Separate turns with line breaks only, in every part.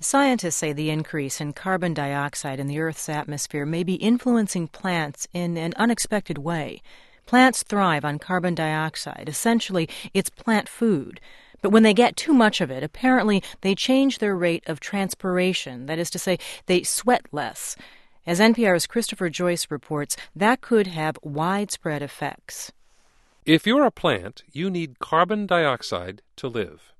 Scientists say the increase in carbon dioxide in the Earth's atmosphere may be influencing plants in an unexpected way. Plants thrive on carbon dioxide. Essentially, it's plant food. But when they get too much of it, apparently they change their rate of transpiration. That is to say, they sweat less. As NPR's Christopher Joyce reports, that could have widespread effects.
If you're a plant, you need carbon dioxide to live.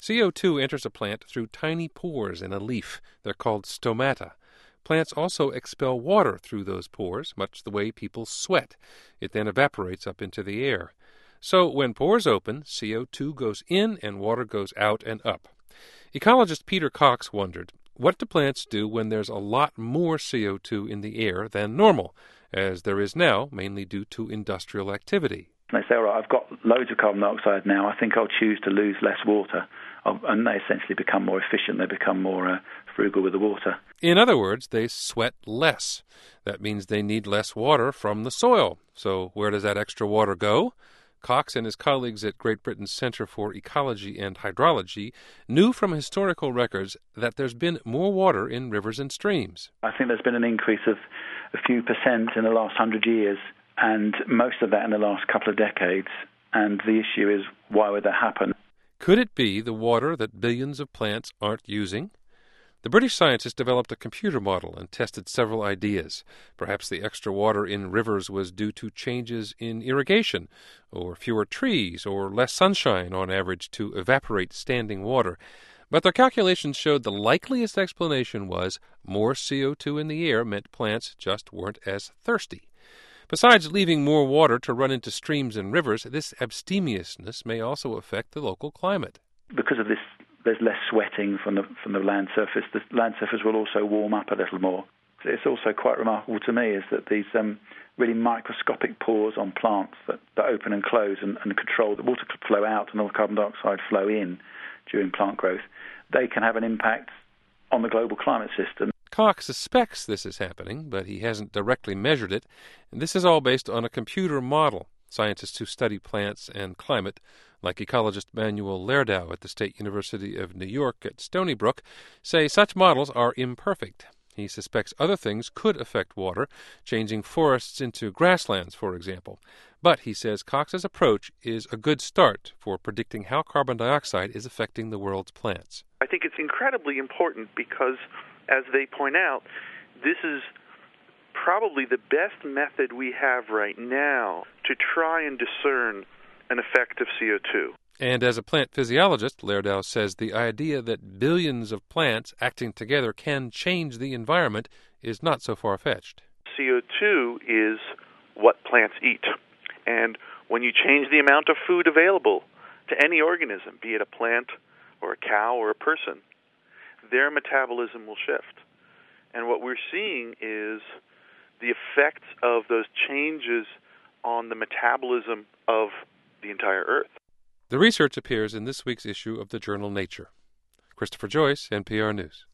CO2 enters a plant through tiny pores in a leaf. They're called stomata. Plants also expel water through those pores, much the way people sweat. It then evaporates up into the air. So when pores open, CO2 goes in and water goes out and up. Ecologist Peter Cox wondered, what do plants do when there's a lot more CO2 in the air than normal, as there is now, mainly due to industrial activity?
They say, all right, I've got loads of carbon dioxide now, I think I'll choose to lose less water. And they essentially become more efficient, they become more frugal with the water.
In other words, they sweat less. That means they need less water from the soil. So where does that extra water go? Cox and his colleagues at Great Britain's Centre for Ecology and Hydrology knew from historical records that there's been more water in rivers and streams.
I think there's been an increase of a few percent in the last 100 years, and most of that in the last couple of decades. And the issue is, why would that happen?
Could it be the water that billions of plants aren't using? The British scientists developed a computer model and tested several ideas. Perhaps the extra water in rivers was due to changes in irrigation, or fewer trees, or less sunshine on average to evaporate standing water. But their calculations showed the likeliest explanation was more CO2 in the air meant plants just weren't as thirsty. Besides leaving more water to run into streams and rivers, this abstemiousness may also affect the local climate.
Because of this, there's less sweating from the land surface. The land surface will also warm up a little more. It's also quite remarkable to me is that these really microscopic pores on plants that open and close and control the water flow out and all the carbon dioxide flow in during plant growth, they can have an impact on the global climate system.
Cox suspects this is happening, but he hasn't directly measured it. And this is all based on a computer model. Scientists who study plants and climate, like ecologist Manuel Lerdau at the State University of New York at Stony Brook, say such models are imperfect. He suspects other things could affect water, changing forests into grasslands, for example. But he says Cox's approach is a good start for predicting how carbon dioxide is affecting the world's plants.
I think it's incredibly important because, as they point out, this is probably the best method we have right now to try and discern an effect of CO2.
And as a plant physiologist, Lerdau says the idea that billions of plants acting together can change the environment is not so far-fetched.
CO2 is what plants eat. And when you change the amount of food available to any organism, be it a plant or a cow or a person, their metabolism will shift. And what we're seeing is the effects of those changes on the metabolism of the entire Earth.
The research appears in this week's issue of the journal Nature. Christopher Joyce, NPR News.